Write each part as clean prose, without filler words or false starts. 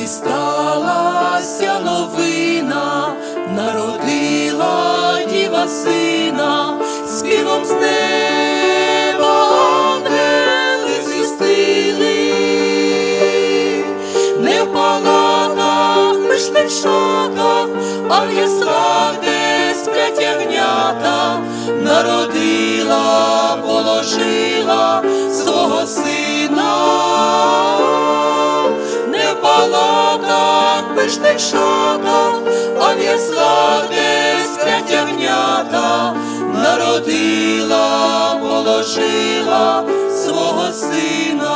Коли сталася новина, народила діва сина, співом з неба ангели звістили. Не в палатах, пишних шатах, а в яслах, де сплять ягнята, народила, положила свого сина. Не в палатах, пишних шатах, а в яслах, де сплять ягнята, народила, положила свого сина.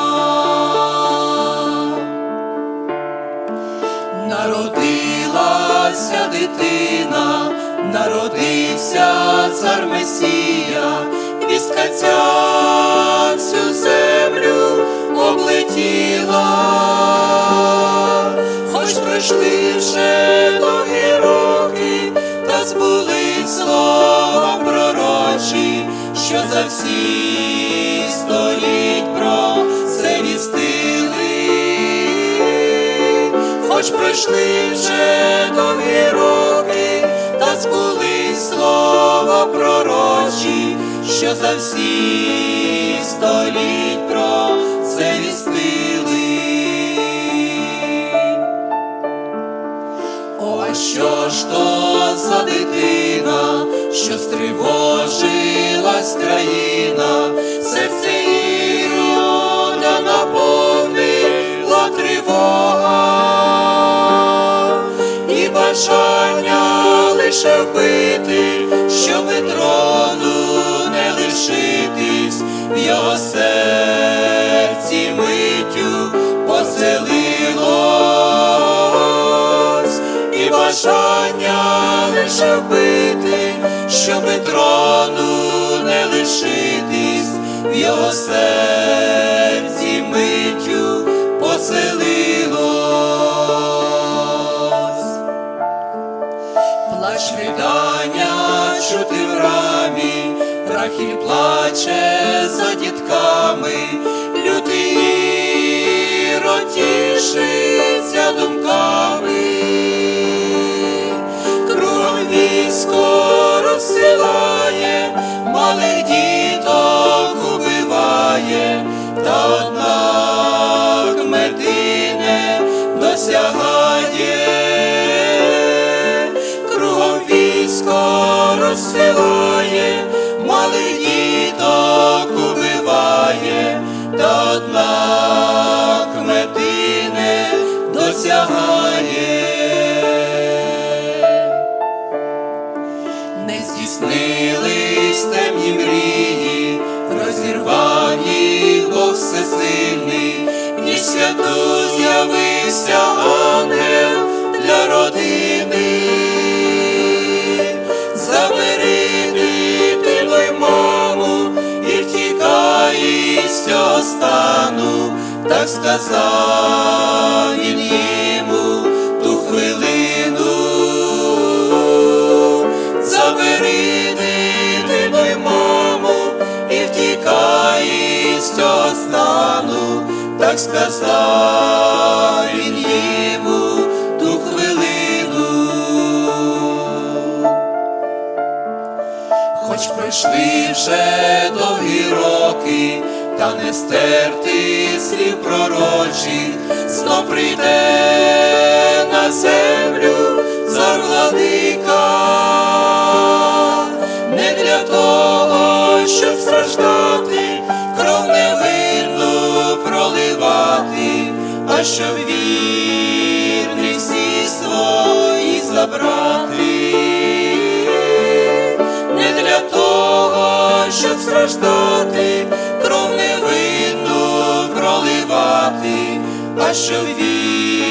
Народилася дитина, народився цар Месія, вістка ця всю землю облетіла. Хоч пройшли вже довгі роки, та збулись слова пророчі, що за всі століть про це вістили. Хоч пройшли вже довгі роки, та збулись слова пророчі, що за всі століть про це вістили. О, а що ж то за дитина, що стривожилась країна, серце Ірода наповнила тривога, і бажання лише вбити, щоби трону не лишитись, в його серці миттю поселилось. І бажання лише вбити, щоби трону не лишитись, в його серці миттю поселилось. Плач ридання чути в рамі, Рахіль плаче за дітками, лютий Ірод тішиться думками. Кругом військо розсилає, малих діток убиває, та однак мети не досягає. Кругом військо розсилає, малих діток убиває, та однак мети не досягає. Не здійснились темні мрії, розірвав їх Бог всесильний, ніж святу з'явився ангел для родини. Забери дитину й маму і втікай із цього стану, так сказав він йому ту хвилину. Забери дитину й маму і втікай із цього стану, так сказав він йому ту хвилину. Хоч пройшли вже довгі роки, та не стерти слів пророчих, знов прийде на землю цар владика. Не для того, щоб страждати, кров невинну проливати, а щоб вірних всі свої забрати. Не для того, щоб страждати, кров невинну проливати, а щоб вірних